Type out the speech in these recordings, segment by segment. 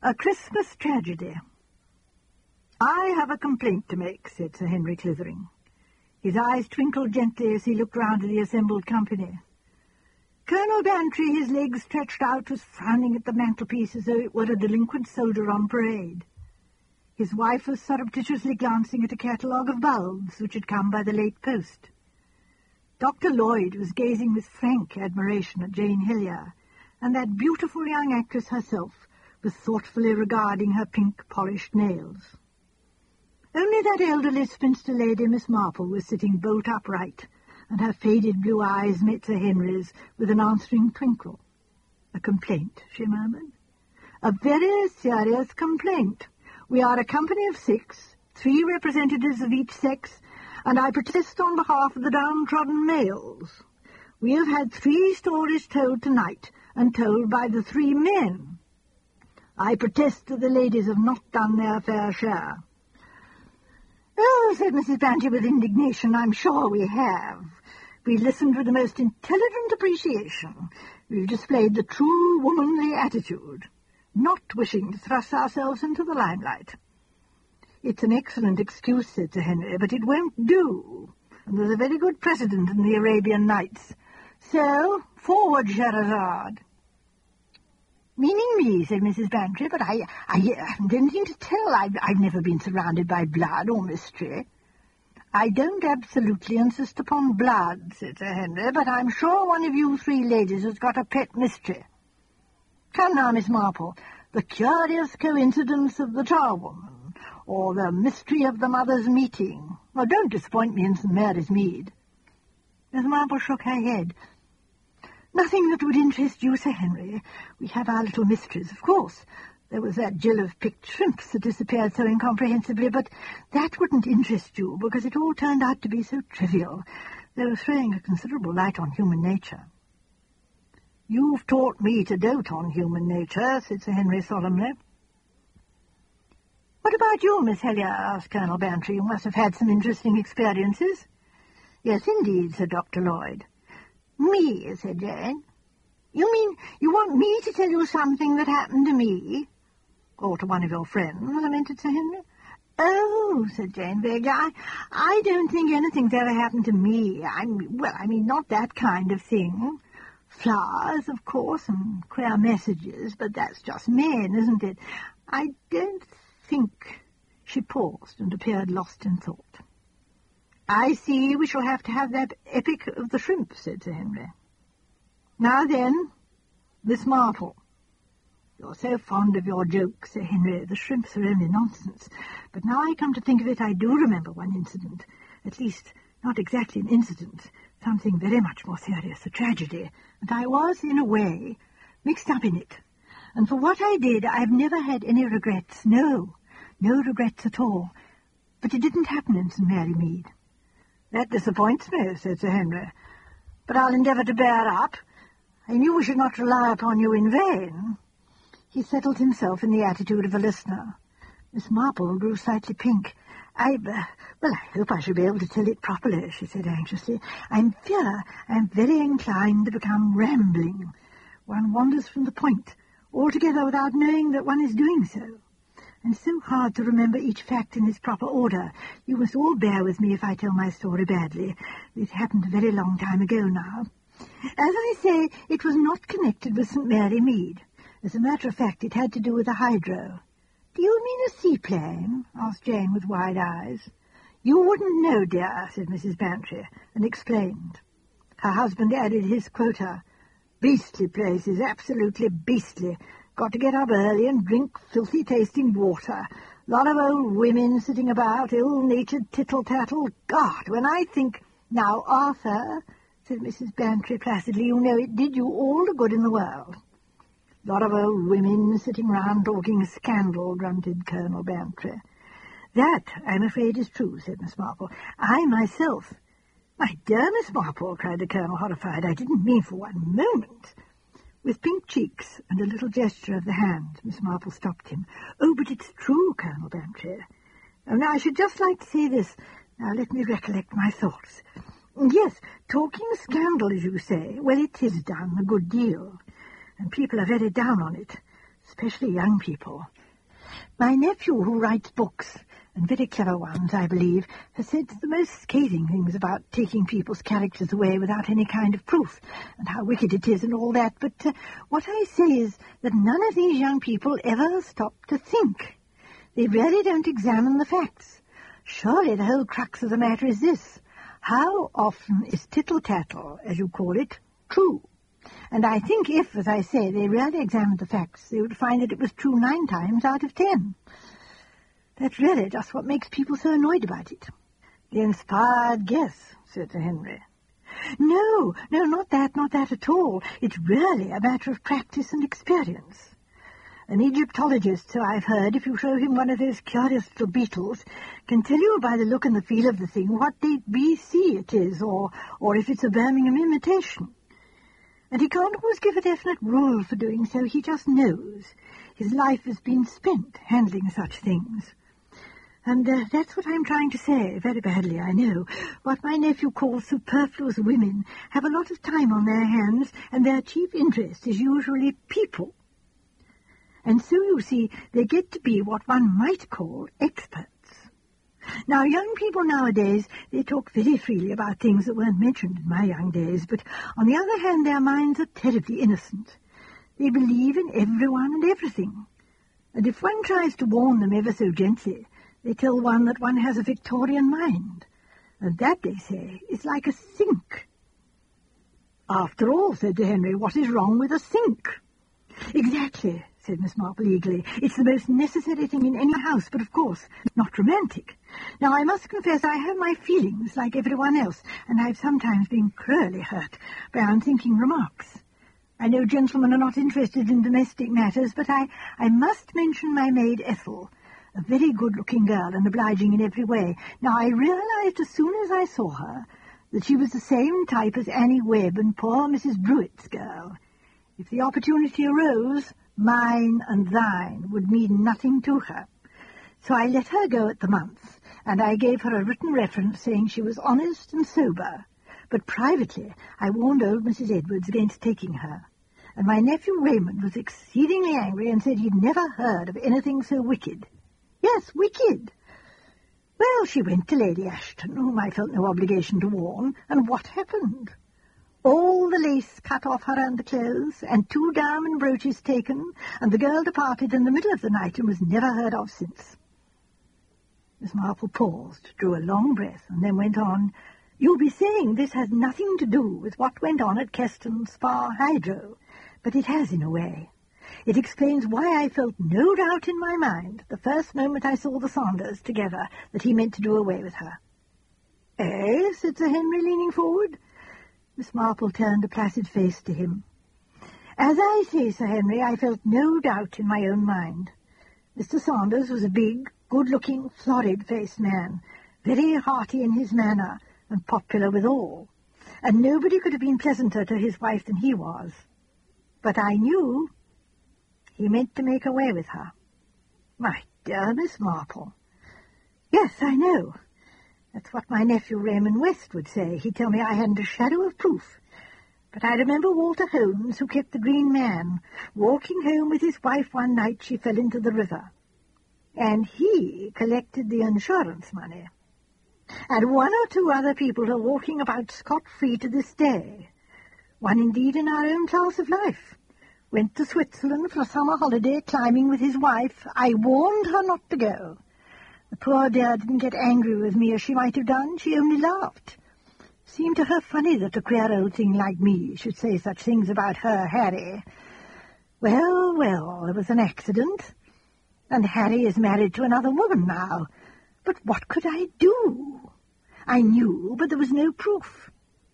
A Christmas Tragedy. "I have a complaint to make," said Sir Henry Clythering. His eyes twinkled gently as he looked round at the assembled company. Colonel Bantry, his legs stretched out, was frowning at the mantelpiece as though it were a delinquent soldier on parade. His wife was surreptitiously glancing at a catalogue of bulbs which had come by the late post. Dr. Lloyd was gazing with frank admiration at Jane Hillier, and that beautiful young actress herself was thoughtfully regarding her pink-polished nails. Only that elderly spinster lady, Miss Marple, was sitting bolt upright, and her faded blue eyes met Sir Henry's with an answering twinkle. "A complaint," she murmured. "A very serious complaint. We are a company of 6, 3 representatives of each sex, and I protest on behalf of the downtrodden males. We have had 3 stories told tonight, and told by the 3 men. I protest that the ladies have not done their fair share." "Oh," said Mrs. Bantry with indignation, "I'm sure we have. We listened with the most intelligent appreciation. We've displayed the true womanly attitude, not wishing to thrust ourselves into the limelight." "It's an excellent excuse," said Sir Henry, "but it won't do, and there's a very good precedent in the Arabian Nights. So, forward, Scheherazade." "Meaning me," said Mrs. Bantry, "but I haven't anything to tell. I've never been surrounded by blood or mystery." "I don't absolutely insist upon blood," said Sir Henry, "but I'm sure one of you 3 ladies has got a pet mystery. Come now, Miss Marple, the curious coincidence of the charwoman, or the mystery of the mothers' meeting. Oh, don't disappoint me in St. Mary's Mead." Miss Marple shook her head. "Nothing that would interest you, Sir Henry. We have our little mysteries, of course. There was that gill of picked shrimps that disappeared so incomprehensibly, but that wouldn't interest you, because it all turned out to be so trivial. They were throwing a considerable light on human nature." "You've taught me to dote on human nature," said Sir Henry solemnly. "What about you, Miss Hillier?" asked Colonel Bantry. "You must have had some interesting experiences." "Yes, indeed," said Dr. Lloyd. "Me," said Jane. "You mean you want me to tell you something that happened to me?" "Or to one of your friends," lamented Sir Henry. "Oh," said Jane vaguely, I don't think anything's ever happened to me. I mean, not that kind of thing. Flowers, of course, and queer messages, but that's just men, isn't it? I don't think—" She paused and appeared lost in thought. "I see we shall have to have that epic of the shrimp," said Sir Henry. "Now then, Miss Marple." "You're so fond of your jokes, Sir Henry. The shrimps are only nonsense. But now I come to think of it, I do remember one incident. At least, not exactly an incident. Something very much more serious, a tragedy. And I was, in a way, mixed up in it. And for what I did, I've never had any regrets. No regrets at all. But it didn't happen in St. Mary Mead." "That disappoints me," said Sir Henry. "But I'll endeavour to bear up. I knew we should not rely upon you in vain." He settled himself in the attitude of a listener. Miss Marple grew slightly pink. I hope I shall be able to tell it properly," she said anxiously. "I fear I'm very inclined to become rambling. One wanders from the point, altogether without knowing that one is doing so. And so hard to remember each fact in its proper order. You must all bear with me if I tell my story badly. It happened a very long time ago now. As I say, it was not connected with St. Mary Mead. As a matter of fact, it had to do with a hydro." "Do you mean a seaplane?" asked Jane with wide eyes. "You wouldn't know, dear," said Mrs. Bantry, and explained. Her husband added his quota. "Beastly places, absolutely beastly. Got to get up early and drink filthy-tasting water. Lot of old women sitting about, ill-natured tittle-tattle. God, when I think—" "Now, Arthur," said Mrs. Bantry placidly, "you know it did you all the good in the world." "Lot of old women sitting round talking scandal," grunted Colonel Bantry. "That, I'm afraid, is true," said Miss Marple. "I myself—" "My dear Miss Marple," cried the Colonel, horrified, "I didn't mean for one moment—" With pink cheeks and a little gesture of the hand, Miss Marple stopped him. "Oh, but it's true, Colonel Bantry. Now, I should just like to say this. Now, let me recollect my thoughts. Yes, talking scandal, as you say, well, it is done a good deal, and people are very down on it. especially young people. My nephew, who writes books, and very clever ones, I believe, has said the most scathing things about taking people's characters away without any kind of proof, and how wicked it is and all that, but what I say is that none of these young people ever stop to think. They really don't examine the facts. Surely the whole crux of the matter is this: how often is tittle-tattle, as you call it, true? And I think if, as I say, they really examined the facts, they would find that it was true 9 times out of 10. That's really just what makes people so annoyed about it. The inspired guess, said Sir Henry. No, not that at all. It's really a matter of practice and experience. An Egyptologist, so I've heard, if you show him one of those curious little beetles, can tell you by the look and the feel of the thing what date BC it is, or if it's a Birmingham imitation. And he can't always give a definite rule for doing so. He just knows. His life has been spent handling such things. And that's what I'm trying to say, very badly, I know. What my nephew calls superfluous women have a lot of time on their hands, and their chief interest is usually people. And so, you see, they get to be what one might call experts. Now, young people nowadays, they talk very freely about things that weren't mentioned in my young days, but on the other hand, their minds are terribly innocent. They believe in everyone and everything. And if one tries to warn them ever so gently, they tell one that one has a Victorian mind. And that, they say, is like a sink. After all, said Sir Henry, what is wrong with a sink? Exactly, said Miss Marple eagerly. It's the most necessary thing in any house, but of course not romantic. Now, I must confess I have my feelings like everyone else, and I've sometimes been cruelly hurt by unthinking remarks. I know gentlemen are not interested in domestic matters, but I must mention my maid Ethel, a very good-looking girl and obliging in every way. Now, I realized as soon as I saw her that she was the same type as Annie Webb and poor Mrs. Brewitt's girl. If the opportunity arose, mine and thine would mean nothing to her. So I let her go at the month, and I gave her a written reference saying she was honest and sober. But privately I warned old Mrs. Edwards against taking her, and my nephew Raymond was exceedingly angry and said he'd never heard of anything so wicked. Yes, wicked. Well, she went to Lady Ashton, whom I felt no obligation to warn, and what happened? All the lace cut off her underclothes, and 2 diamond brooches taken, and the girl departed in the middle of the night and was never heard of since. Miss Marple paused, drew a long breath, and then went on. You'll be saying this has nothing to do with what went on at Keston Spa Hydro, but it has in a way. It explains why I felt no doubt in my mind, the first moment I saw the Saunders together, that he meant to do away with her. Eh? Said Sir Henry, leaning forward. Miss Marple turned a placid face to him. As I say, Sir Henry, I felt no doubt in my own mind. Mr. Saunders was a big, good-looking, florid-faced man, very hearty in his manner, and popular with all, and nobody could have been pleasanter to his wife than he was. But I knew he meant to make away with her. My dear Miss Marple. Yes, I know. That's what my nephew Raymond West would say. He'd tell me I hadn't a shadow of proof. But I remember Walter Holmes, who kept the Green Man, walking home with his wife one night she fell into the river. And he collected the insurance money. And 1 or 2 other people are walking about scot-free to this day. One indeed in our own class of life. Went to Switzerland for a summer holiday, climbing with his wife. I warned her not to go. The poor dear didn't get angry with me as she might have done. She only laughed. Seemed to her funny that a queer old thing like me should say such things about her Harry. Well, there was an accident, and Harry is married to another woman now. But what could I do? I knew, but there was no proof.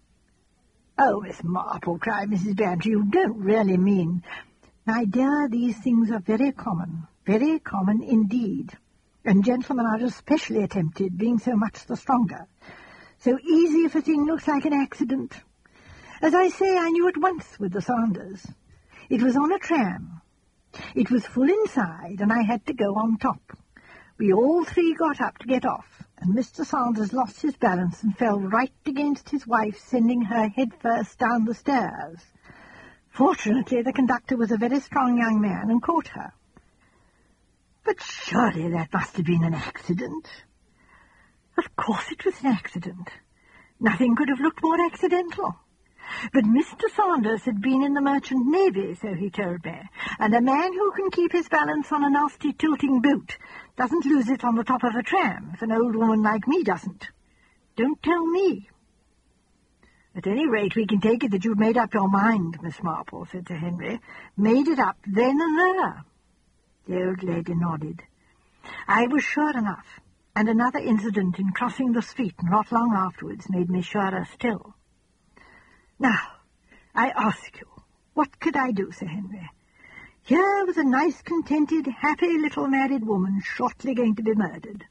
Oh, Miss Marple, cried Mrs. Bantry, you don't really mean... My dear, these things are very common indeed. And gentlemen are especially tempted, being so much the stronger. So easy if a thing looks like an accident. As I say, I knew at once with the Saunders. It was on a tram. It was full inside, and I had to go on top. We all 3 got up to get off, and Mr. Saunders lost his balance and fell right against his wife, sending her head first down the stairs. Fortunately, the conductor was a very strong young man and caught her. But surely that must have been an accident. Of course it was an accident. Nothing could have looked more accidental. But Mr. Saunders had been in the Merchant Navy, so he told me, and a man who can keep his balance on a nasty tilting boat doesn't lose it on the top of a tram, if an old woman like me doesn't. Don't tell me. At any rate, we can take it that you've made up your mind, Miss Marple, said Sir Henry. Made it up then and there. The old lady nodded. I was sure enough, and another incident in crossing the street not long afterwards made me surer still. Now, I ask you, what could I do, Sir Henry? Here was a nice, contented, happy little married woman shortly going to be murdered.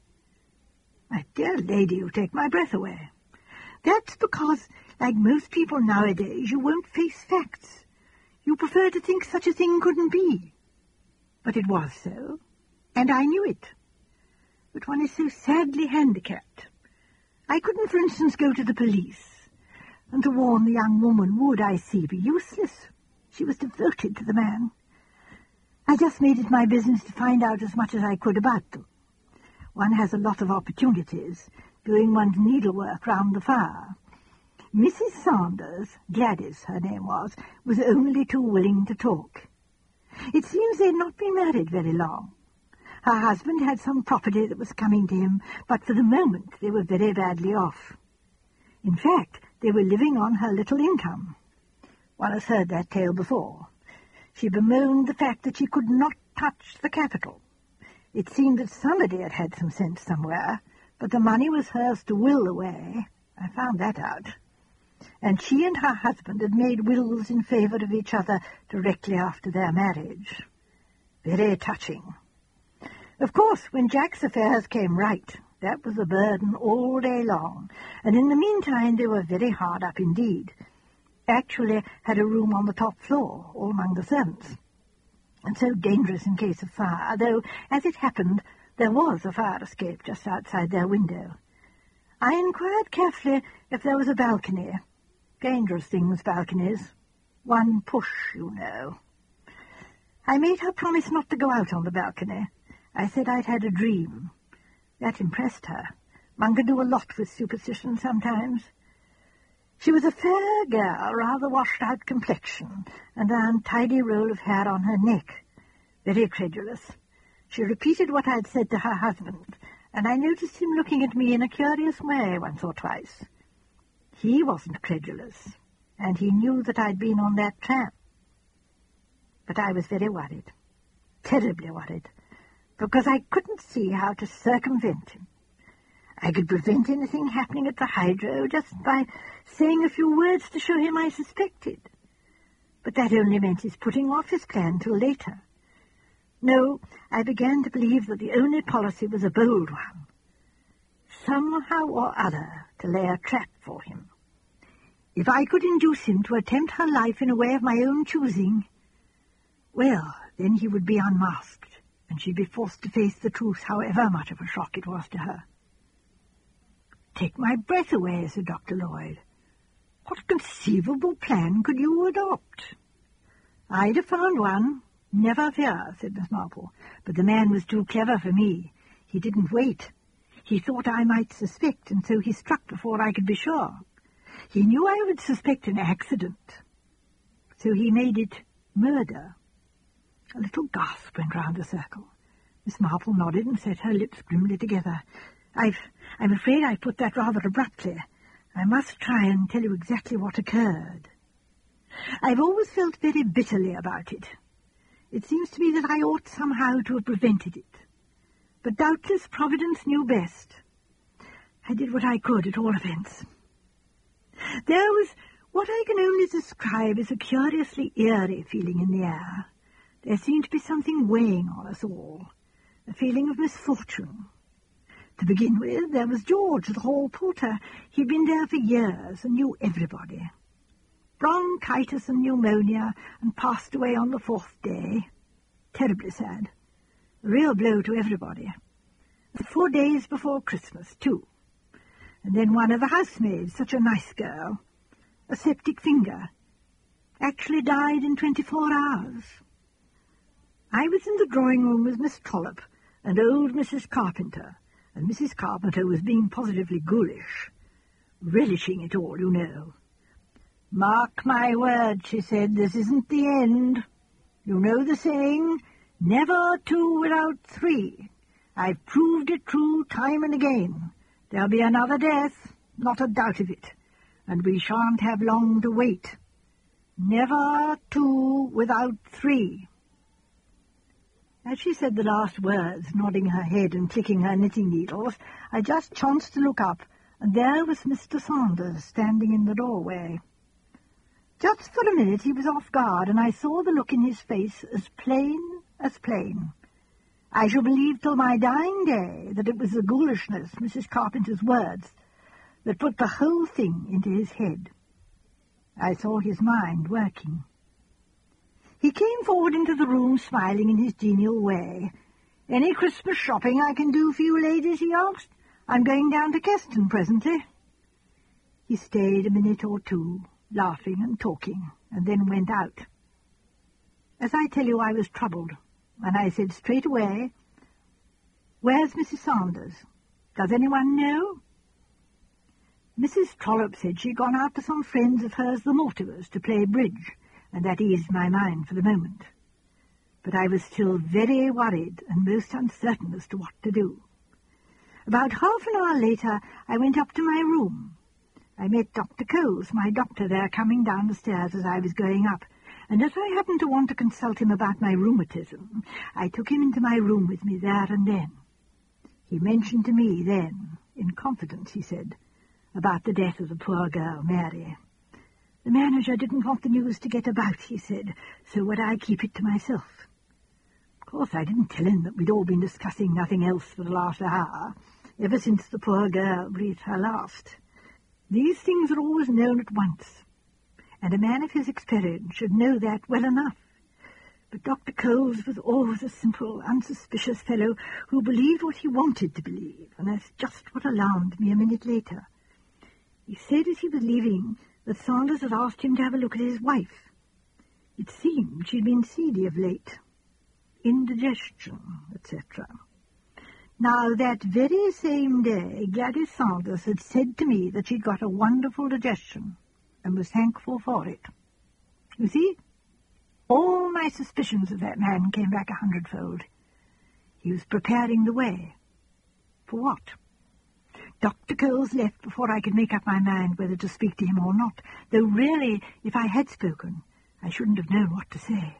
My dear lady, you take my breath away. That's because, like most people nowadays, you won't face facts. You prefer to think such a thing couldn't be. But it was so, and I knew it. But one is so sadly handicapped. I couldn't, for instance, go to the police, and to warn the young woman would, I see, be useless. She was devoted to the man. I just made it my business to find out as much as I could about them. One has a lot of opportunities, doing one's needlework round the fire. Mrs. Saunders, Gladys her name was only too willing to talk. It seems they'd not been married very long. Her husband had some property that was coming to him, but for the moment they were very badly off. In fact, they were living on her little income. One has heard that tale before. She bemoaned the fact that she could not touch the capital. It seemed that somebody had had some sense somewhere, but the money was hers to will away. I found that out. And she and her husband had made wills in favour of each other directly after their marriage. Very touching. Of course, when Jack's affairs came right, that was a burden all day long, and in the meantime they were very hard up indeed. Actually had a room on the top floor, all among the servants, and so dangerous in case of fire, though, as it happened, there was a fire escape just outside their window. I inquired carefully if there was a balcony. Dangerous things, balconies. One push, you know. I made her promise not to go out on the balcony. I said I'd had a dream. That impressed her. One can do a lot with superstition sometimes. She was a fair girl, rather washed-out complexion, and an untidy roll of hair on her neck. Very credulous. She repeated what I'd said to her husband, and I noticed him looking at me in a curious way once or twice. He wasn't credulous, and he knew that I'd been on that tram. But I was very worried, terribly worried, because I couldn't see how to circumvent him. I could prevent anything happening at the hydro just by saying a few words to show him I suspected. But that only meant his putting off his plan till later. No, I began to believe that the only policy was a bold one. Somehow or other to lay a trap for him. If I could induce him to attempt her life in a way of my own choosing, well, then he would be unmasked, and she'd be forced to face the truth, however much of a shock it was to her. Take my breath away, said Dr. Lloyd. What conceivable plan could you adopt? I'd have found one. Never fear, said Miss Marple. But the man was too clever for me. He didn't wait. He thought I might suspect, and so he struck before I could be sure. He knew I would suspect an accident, so he made it murder. A little gasp went round the circle. Miss Marple nodded and set her lips grimly together. I'm afraid I put that rather abruptly. I must try and tell you exactly what occurred. I've always felt very bitterly about it. It seems to me that I ought somehow to have prevented it. But doubtless Providence knew best. I did what I could, at all events. There was what I can only describe as a curiously eerie feeling in the air. There seemed to be something weighing on us all, a feeling of misfortune. To begin with, there was George, the hall porter. He'd been there for years and knew everybody. Bronchitis and pneumonia, and passed away on the 4th day. Terribly sad. A real blow to everybody. 4 days before Christmas, too. And then one of the housemaids, such a nice girl. A septic finger. Actually died in 24 hours. I was in the drawing-room with Miss Trollope and old Mrs. Carpenter, and Mrs. Carpenter was being positively ghoulish, relishing it all, you know. "Mark my word," she said, "this isn't the end. You know the saying, 'Never two without three.' I've proved it true time and again. There'll be another death, not a doubt of it, and we shan't have long to wait. Never two without three." As she said the last words, nodding her head and clicking her knitting needles, I just chanced to look up, and there was Mr. Saunders standing in the doorway. Just for a minute he was off guard, and I saw the look in his face as plain as plain. I shall believe till my dying day that it was the ghoulishness, Mrs. Carpenter's words, that put the whole thing into his head. I saw his mind working. He came forward into the room, smiling in his genial way. "Any Christmas shopping I can do for you ladies?" he asked. "I'm going down to Keston presently." He stayed a minute or two, laughing and talking, and then went out. As I tell you, I was troubled, and I said straight away, "Where's Mrs. Saunders? Does anyone know?" Mrs. Trollope said she'd gone out to some friends of hers, the Mortimers, to play bridge, and that eased my mind for the moment. But I was still very worried and most uncertain as to what to do. About half an hour later, I went up to my room. I met Dr. Coles, my doctor, there coming down the stairs as I was going up, and as I happened to want to consult him about my rheumatism, I took him into my room with me there and then. He mentioned to me then, in confidence, he said, about the death of the poor girl, Mary. The manager didn't want the news to get about, he said, so would I keep it to myself. Of course, I didn't tell him that we'd all been discussing nothing else for the last hour, ever since the poor girl breathed her last. These things are always known at once, and a man of his experience should know that well enough. But Dr. Coles was always a simple, unsuspicious fellow who believed what he wanted to believe, and that's just what alarmed me a minute later. He said as he was leaving that Saunders had asked him to have a look at his wife. It seemed she'd been seedy of late, indigestion, etc. Now, that very same day, Gladys Saunders had said to me that she'd got a wonderful digestion, and was thankful for it. You see, all my suspicions of that man came back 100-fold. He was preparing the way. For what? Dr. Coles left before I could make up my mind whether to speak to him or not, though really, if I had spoken, I shouldn't have known what to say.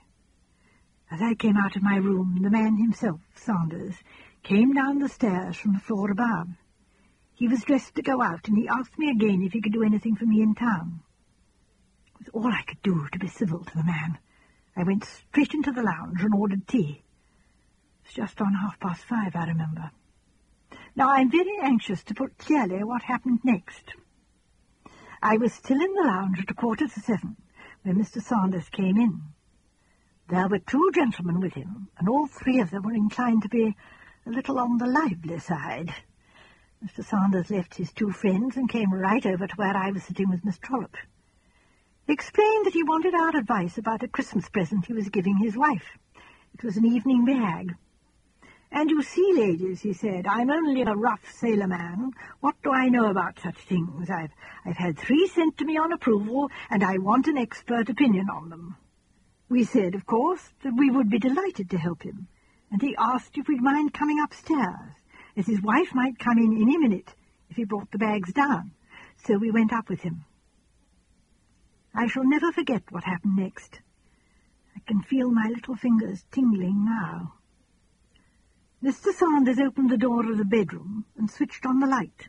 As I came out of my room, the man himself, Saunders, came down the stairs from the floor above. He was dressed to go out, and he asked me again if he could do anything for me in town. It was all I could do to be civil to the man. I went straight into the lounge and ordered tea. It was just on 5:30, I remember. Now, I'm very anxious to put clearly what happened next. I was still in the lounge at 6:45 when Mr. Saunders came in. There were two gentlemen with him, and all three of them were inclined to be a little on the lively side. Mr. Saunders left his two friends and came right over to where I was sitting with Miss Trollope. He explained that he wanted our advice about a Christmas present he was giving his wife. It was an evening bag. "And you see, ladies," he said, "I'm only a rough sailor man. What do I know about such things? I've had 3 sent to me on approval, and I want an expert opinion on them." We said, of course, that we would be delighted to help him, and he asked if we'd mind coming upstairs, as his wife might come in any minute if he brought the bags down. So we went up with him. I shall never forget what happened next. I can feel my little fingers tingling now. Mr. Saunders opened the door of the bedroom and switched on the light.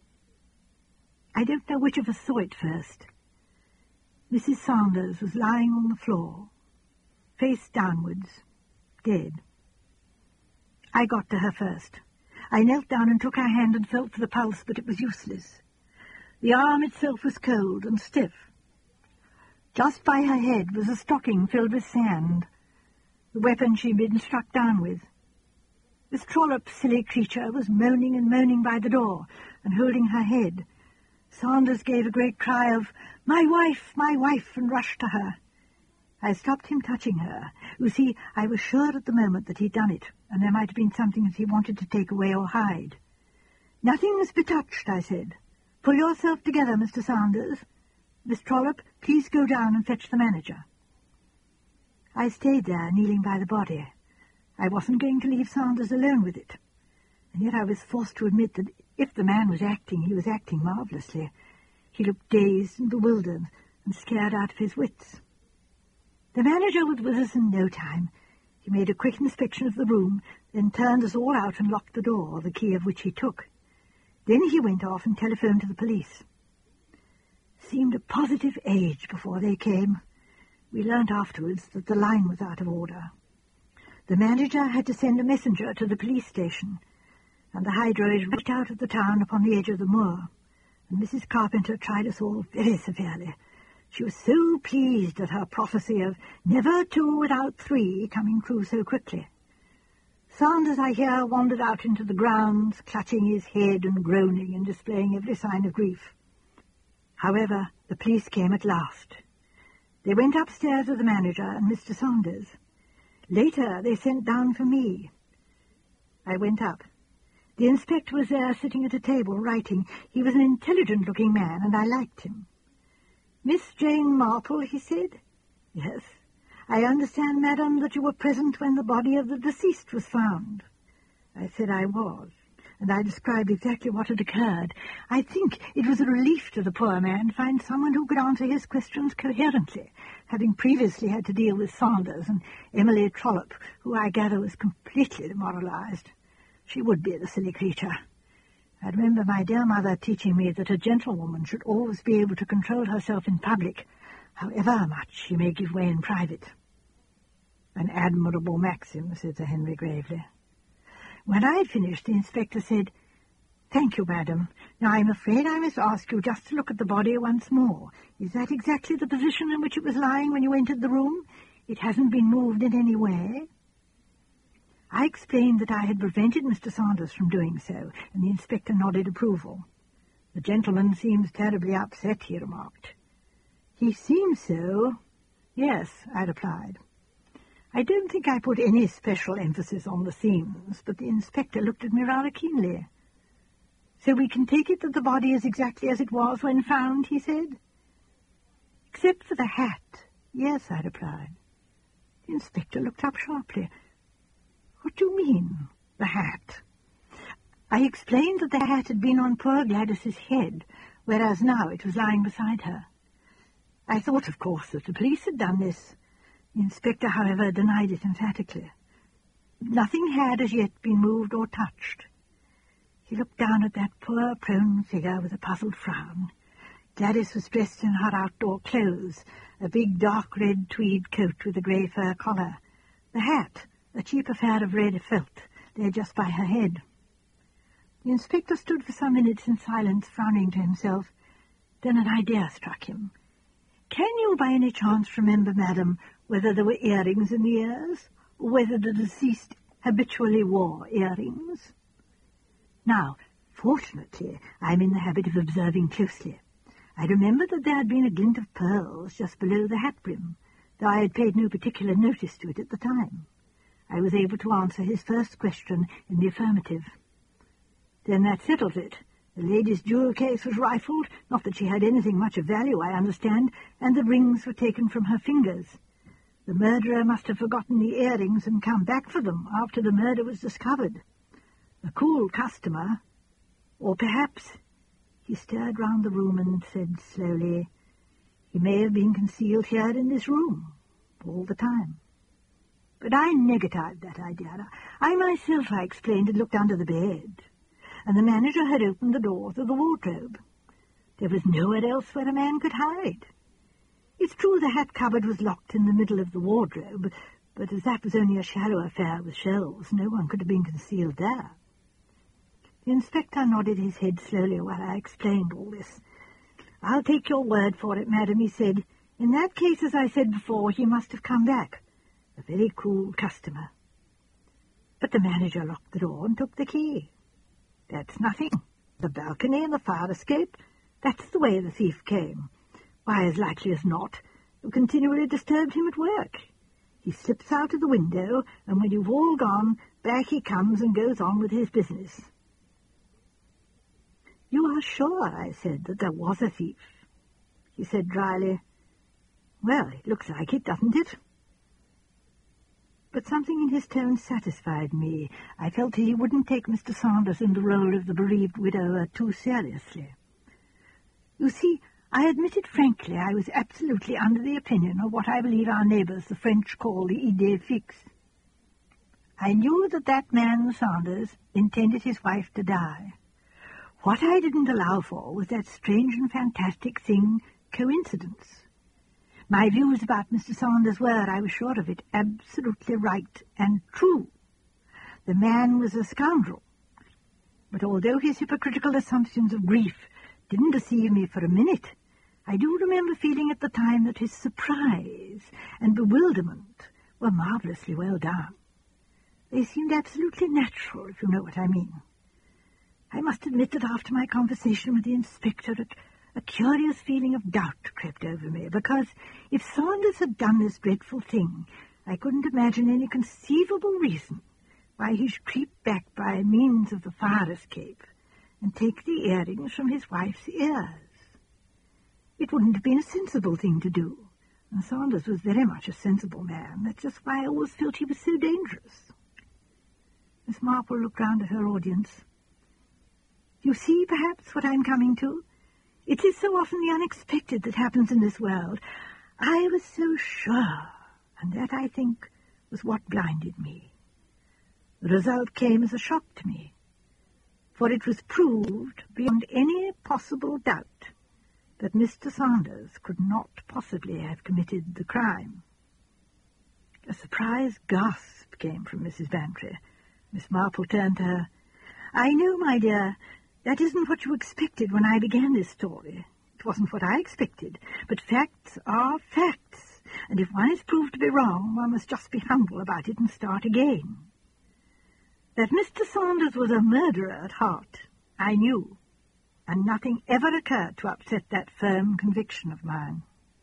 I don't know which of us saw it first. Mrs. Saunders was lying on the floor, face downwards, dead. I got to her first. I knelt down and took her hand and felt for the pulse, but it was useless. The arm itself was cold and stiff. Just by her head was a stocking filled with sand, the weapon she'd been struck down with. Miss Trollope, silly creature, was moaning and moaning by the door and holding her head. Saunders gave a great cry of, my wife, and rushed to her. I stopped him touching her. You see, I was sure at the moment that he'd done it, and there might have been something that he wanted to take away or hide. "Nothing must be touched," I said. "Pull yourself together, Mr. Saunders. Miss Trollope, please go down and fetch the manager." I stayed there, kneeling by the body. I wasn't going to leave Saunders alone with it. And yet I was forced to admit that if the man was acting, he was acting marvellously. He looked dazed and bewildered and scared out of his wits. The manager was with us in no time. He made a quick inspection of the room, then turned us all out and locked the door, the key of which he took. Then he went off and telephoned to the police. Seemed a positive age before they came. We learnt afterwards that the line was out of order. The manager had to send a messenger to the police station, and the hydroid reached out of the town upon the edge of the moor, and Mrs. Carpenter tried us all very severely. She was so pleased at her prophecy of never 2 without 3 coming true so quickly. Saunders, I hear, wandered out into the grounds, clutching his head and groaning and displaying every sign of grief. However, the police came at last. They went upstairs with the manager and Mr. Saunders. Later they sent down for me. I went up. The inspector was there sitting at a table writing. He was an intelligent-looking man, and I liked him. "Miss Jane Marple," he said. "Yes. I understand, madam, that you were present when the body of the deceased was found." I said I was, and I described exactly what had occurred. I think it was a relief to the poor man to find someone who could answer his questions coherently, having previously had to deal with Saunders and Emily Trollope, who I gather was completely demoralized. She would be, the silly creature. I remember my dear mother teaching me that a gentlewoman should always be able to control herself in public, however much she may give way in private. "An admirable maxim," said Sir Henry gravely. When I had finished, the inspector said, "Thank you, madam. Now I'm afraid I must ask you just to look at the body once more. Is that exactly the position in which it was lying when you entered the room? It hasn't been moved in any way?" I explained that I had prevented Mr. Saunders from doing so, and the inspector nodded approval. "The gentleman seems terribly upset," he remarked. "He seems so." "Yes," I replied. I don't think I put any special emphasis on the seams, but the inspector looked at me rather keenly. "So we can take it that the body is exactly as it was when found," he said. "Except for the hat." "Yes," I replied. The inspector looked up sharply. "What do you mean, the hat?" I explained that the hat had been on poor Gladys's head, whereas now it was lying beside her. I thought, of course, that the police had done this. The inspector, however, denied it emphatically. Nothing had as yet been moved or touched. He looked down at that poor prone figure with a puzzled frown. Gladys was dressed in her outdoor clothes, a big dark red tweed coat with a grey fur collar. The hat, a cheap affair of red felt, lay just by her head. The inspector stood for some minutes in silence, frowning to himself. Then an idea struck him. "Can you by any chance remember, madam, whether there were earrings in the ears, or whether the deceased habitually wore earrings?" Now, fortunately, I am in the habit of observing closely. I remembered that there had been a glint of pearls just below the hat brim, though I had paid no particular notice to it at the time. I was able to answer his first question in the affirmative. "Then that settles it. The lady's jewel case was rifled, not that she had anything much of value, I understand, and the rings were taken from her fingers. The murderer must have forgotten the earrings and come back for them after the murder was discovered. A cool customer, or perhaps—" He stared round the room and said slowly, "He may have been concealed here in this room all the time." But I negatived that idea. I myself, I explained, had looked under the bed, and the manager had opened the doors of the wardrobe. There was nowhere else where a man could hide. It's true the hat cupboard was locked in the middle of the wardrobe, but as that was only a shallow affair with shelves, no one could have been concealed there. The inspector nodded his head slowly while I explained all this. "I'll take your word for it, madam," he said. "In that case, as I said before, he must have come back. A very cool customer." But the manager locked the door and took the key. "That's nothing. The balcony and the fire escape, that's the way the thief came. Why, as likely as not, who continually disturbed him at work. He slips out of the window, and when you've all gone, back he comes and goes on with his business." "You are sure," I said, "that there was a thief?" He said dryly, "Well, it looks like it, doesn't it?" But something in his tone satisfied me. I felt he wouldn't take Mr. Saunders in the role of the bereaved widower too seriously. You see, I admitted frankly I was absolutely under the opinion of what I believe our neighbours the French call the idée fixe. I knew that that man Saunders intended his wife to die. What I didn't allow for was that strange and fantastic thing, coincidence. My views about Mr. Saunders were, I was sure of it, absolutely right and true. The man was a scoundrel. But although his hypocritical assumptions of grief didn't deceive me for a minute, I do remember feeling at the time that his surprise and bewilderment were marvellously well done. They seemed absolutely natural, if you know what I mean. I must admit that after my conversation with the inspector, a curious feeling of doubt crept over me, because if Saunders had done this dreadful thing, I couldn't imagine any conceivable reason why he should creep back by means of the fire escape and take the earrings from his wife's ears. It wouldn't have been a sensible thing to do, and Saunders was very much a sensible man. That's just why I always felt he was so dangerous. Miss Marple looked round at her audience. "You see, perhaps, what I'm coming to? It is so often the unexpected that happens in this world. I was so sure, and that, I think, was what blinded me. The result came as a shock to me, for it was proved beyond any possible doubt that Mr. Saunders could not possibly have committed the crime." A surprised gasp came from Mrs. Bantry. Miss Marple turned to her. "I know, my dear, that isn't what you expected when I began this story. It wasn't what I expected, but facts are facts, and if one is proved to be wrong, one must just be humble about it and start again. That Mr. Saunders was a murderer at heart, I knew, and nothing ever occurred to upset that firm conviction of mine.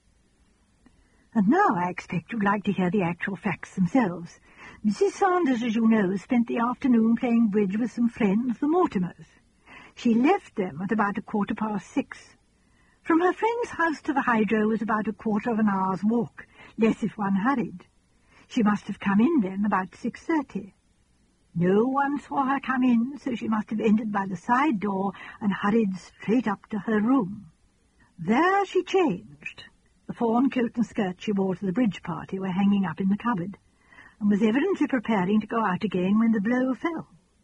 And now I expect you'd like to hear the actual facts themselves. Mrs. Saunders, as you know, spent the afternoon playing bridge with some friends, the Mortimers. She left them at about 6:15. From her friend's house to the hydro was about 1/4 of an hour's walk, less if one hurried. She must have come in then about 6:30. No one saw her come in, so she must have entered by the side door and hurried straight up to her room. There she changed. The fawn coat and skirt she wore to the bridge party were hanging up in the cupboard, and was evidently preparing to go out again when the blow fell.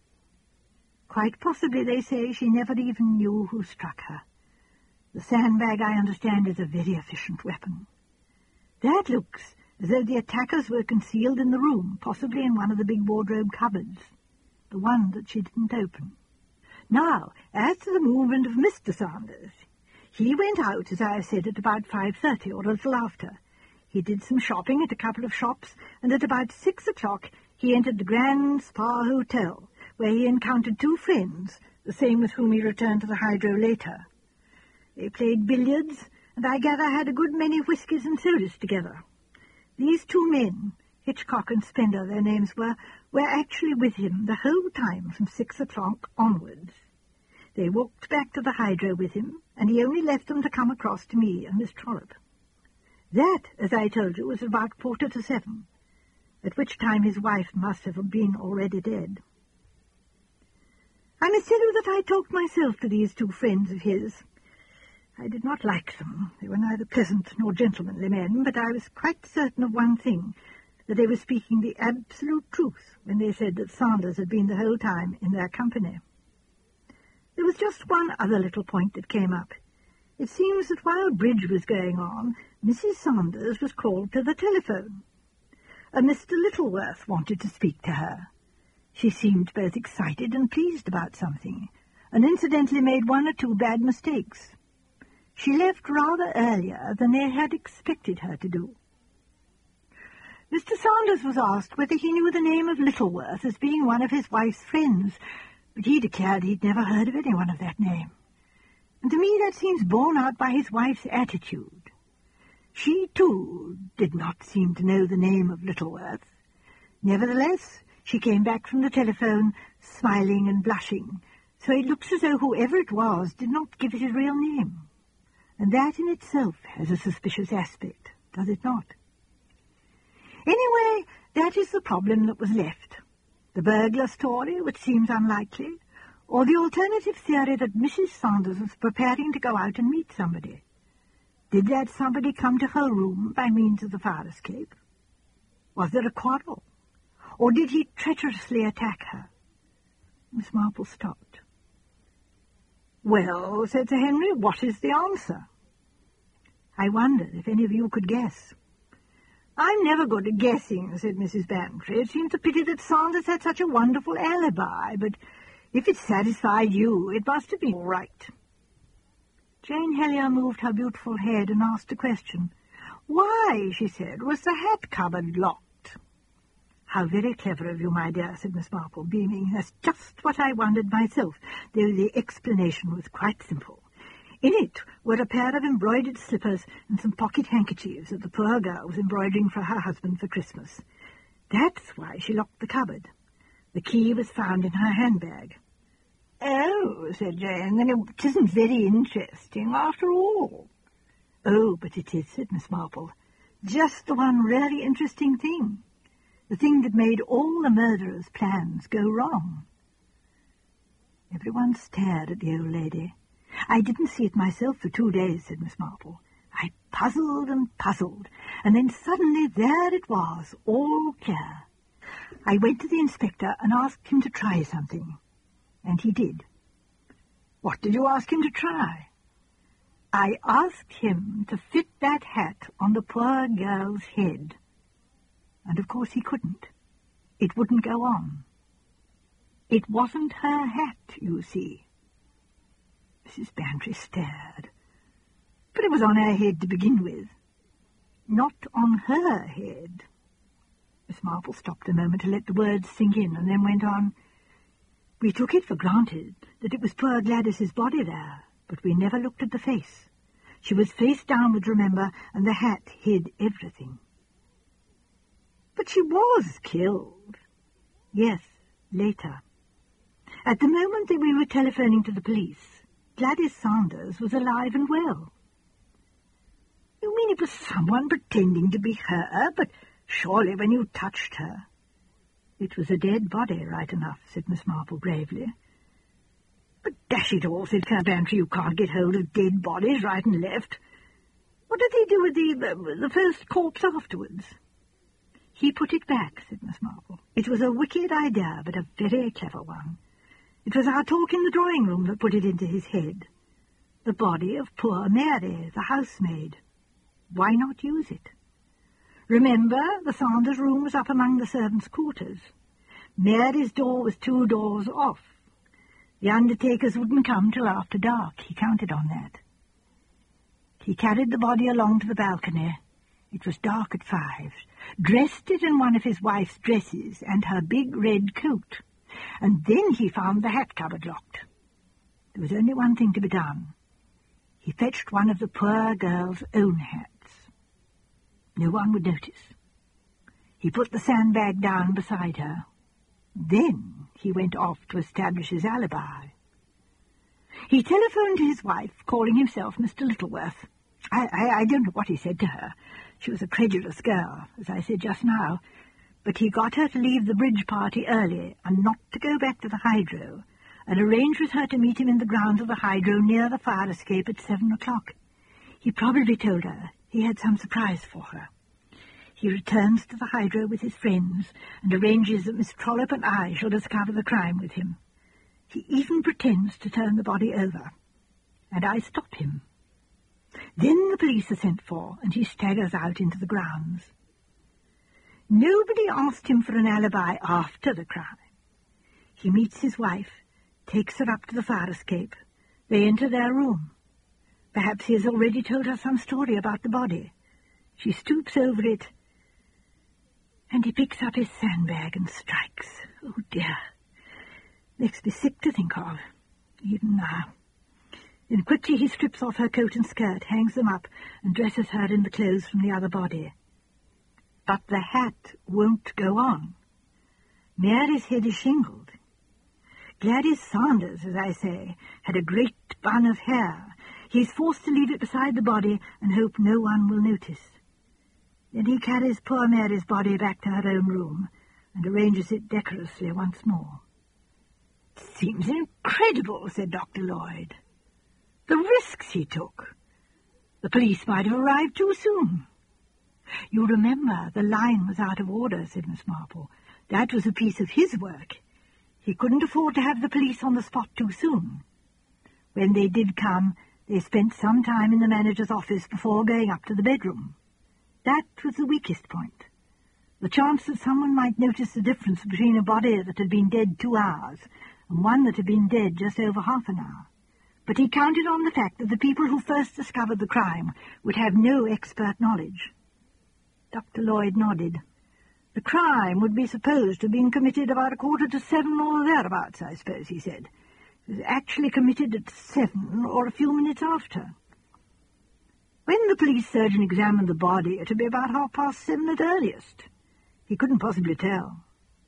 Quite possibly, they say, she never even knew who struck her. The sandbag, I understand, is a very efficient weapon. That looks as though the attackers were concealed in the room, possibly in one of the big wardrobe cupboards, the one that she didn't open. Now, as to the movement of Mr. Saunders, he went out, as I have said, at about 5:30 or a little after. He did some shopping at a couple of shops, and at about 6 o'clock he entered the Grand Spa Hotel, where he encountered 2 friends, the same with whom he returned to the hydro later. They played billiards, and I gather had a good many whiskies and sodas together. These 2 men, Hitchcock and Spender, their names were actually with him the whole time from 6 o'clock onwards. They walked back to the hydro with him, and he only left them to come across to me and Miss Trollope. That, as I told you, was about 6:45, at which time his wife must have been already dead. I must tell you that I talked myself to these 2 friends of his. I did not like them. They were neither pleasant nor gentlemanly men, but I was quite certain of one thing, that they were speaking the absolute truth when they said that Saunders had been the whole time in their company. There was just one other little point that came up. It seems that while bridge was going on, Mrs. Saunders was called to the telephone. A Mr. Littleworth wanted to speak to her. She seemed both excited and pleased about something, and incidentally made 1 or 2 bad mistakes. She left rather earlier than they had expected her to do. Mr. Saunders was asked whether he knew the name of Littleworth as being one of his wife's friends, but he declared he'd never heard of anyone of that name. And to me that seems borne out by his wife's attitude. She, too, did not seem to know the name of Littleworth. Nevertheless, she came back from the telephone, smiling and blushing, so it looks as though whoever it was did not give it a real name. And that in itself has a suspicious aspect, does it not? Anyway, that is the problem that was left. The burglar story, which seems unlikely, or the alternative theory that Mrs. Saunders was preparing to go out and meet somebody. Did that somebody come to her room by means of the fire escape? Was there a quarrel? Or did he treacherously attack her? Miss Marple stopped. "Well," said Sir Henry, "what is the answer?" "I wondered if any of you could guess." "I'm never good at guessing," said Mrs. Bantry. "It seems a pity that Saunders had such a wonderful alibi, but if it satisfied you, it must have been all right." Jane Hellyer moved her beautiful head and asked a question. "Why," she said, "was the hat cupboard locked?" "How very clever of you, my dear," said Miss Marple, beaming. "That's just what I wondered myself, though the explanation was quite simple. In it were a pair of embroidered slippers and some pocket handkerchiefs that the poor girl was embroidering for her husband for Christmas. That's why she locked the cupboard. The key was found in her handbag." "Oh," said Jane, "then it isn't very interesting after all." "Oh, but it is," said Miss Marple. "Just the one really interesting thing. The thing that made all the murderer's plans go wrong." Everyone stared at the old lady. "I didn't see it myself for 2 days," said Miss Marple. "I puzzled and puzzled, and then suddenly there it was, all clear. I went to the inspector and asked him to try something, and he did." "What did you ask him to try?" "I asked him to fit that hat on the poor girl's head. And of course he couldn't. It wouldn't go on. It wasn't her hat, you see." Mrs. Bantry stared. "But it was on her head to begin with." "Not on her head." Miss Marple stopped a moment to let the words sink in, and then went on. "We took it for granted that it was poor Gladys's body there, but we never looked at the face. She was face downwards, remember, and the hat hid everything." "But she was killed." "Yes, later. At the moment that we were telephoning to the police, Gladys Saunders was alive and well." "You mean it was someone pretending to be her? But surely when you touched her—" "It was a dead body, right enough," said Miss Marple gravely. "But dash it all," said Colonel Bantry, "you can't get hold of dead bodies right and left. What did they do with the first corpse afterwards?" "He put it back," said Miss Marple. "It was a wicked idea, but a very clever one. It was our talk in the drawing-room that put it into his head. The body of poor Mary, the housemaid. Why not use it? Remember, the Saunders' room was up among the servants' quarters. Mary's door was 2 doors off. The undertakers wouldn't come till after dark. He counted on that. He carried the body along to the balcony. It was dark at 5, dressed it in one of his wife's dresses and her big red coat, and then he found the hat cupboard locked. There was only one thing to be done. He fetched one of the poor girl's own hats. No one would notice. He put the sandbag down beside her. Then he went off to establish his alibi. He telephoned to his wife, calling himself Mr. Littleworth. I don't know what he said to her. She was a credulous girl, as I said just now, but he got her to leave the bridge party early and not to go back to the hydro, and arranged with her to meet him in the grounds of the hydro near the fire escape at 7 o'clock. He probably told her he had some surprise for her. He returns to the hydro with his friends and arranges that Miss Trollope and I shall discover the crime with him. He even pretends to turn the body over, and I stop him. Then the police are sent for, and he staggers out into the grounds. Nobody asked him for an alibi after the crime. He meets his wife, takes her up to the fire escape. They enter their room. Perhaps he has already told her some story about the body. She stoops over it, and he picks up his sandbag and strikes. Oh, dear. Makes me sick to think of, even now. Then quickly he strips off her coat and skirt, hangs them up, and dresses her in the clothes from the other body. But the hat won't go on. Mary's head is shingled. Gladys Sanders, as I say, had a great bun of hair. He is forced to leave it beside the body and hope no one will notice. Then he carries poor Mary's body back to her own room and arranges it decorously once more. "It seems incredible," said Dr. Lloyd. "The risks he took. The police might have arrived too soon." "You remember, the line was out of order," said Miss Marple. "That was a piece of his work. He couldn't afford to have the police on the spot too soon. When they did come, they spent some time in the manager's office before going up to the bedroom. That was the weakest point. The chance that someone might notice the difference between a body that had been dead 2 hours and one that had been dead just over half an hour. But he counted on the fact that the people who first discovered the crime would have no expert knowledge." Dr. Lloyd nodded. "The crime would be supposed to have been committed about 6:45 or thereabouts, I suppose," he said. "It was actually committed at 7 or a few minutes after. When the police surgeon examined the body, it would be about 7:30 at earliest. He couldn't possibly tell."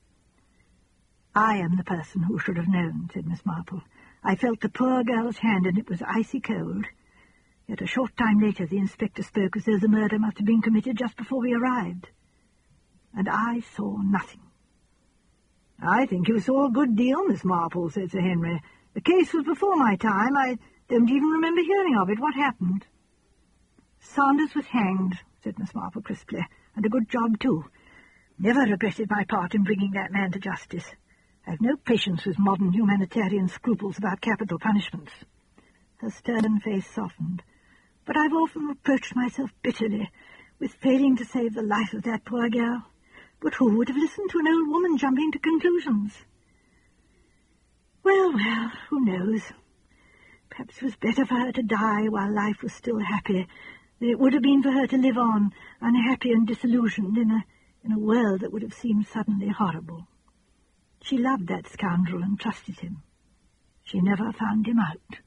"I am the person who should have known," said Miss Marple. "I felt the poor girl's hand, and it was icy cold. Yet a short time later the inspector spoke as though the murder must have been committed just before we arrived. And I saw nothing." "I think you saw a good deal, Miss Marple," said Sir Henry. "The case was before my time. I don't even remember hearing of it. What happened?" "Sanders was hanged," said Miss Marple crisply, "and a good job, too. Never regretted my part in bringing that man to justice. I've no patience with modern humanitarian scruples about capital punishments." Her stern face softened. "But I've often reproached myself bitterly with failing to save the life of that poor girl. But who would have listened to an old woman jumping to conclusions? Well, who knows? Perhaps it was better for her to die while life was still happy than it would have been for her to live on, unhappy and disillusioned, in a world that would have seemed suddenly horrible. She loved that scoundrel and trusted him. She never found him out."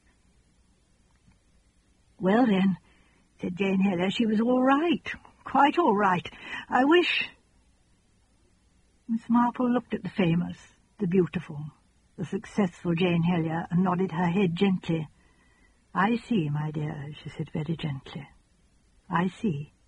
"Well, then," said Jane Heller, "she was all right, quite all right. I wish—" Miss Marple looked at the famous, the beautiful, the successful Jane Heller and nodded her head gently. "I see, my dear," she said very gently. "I see."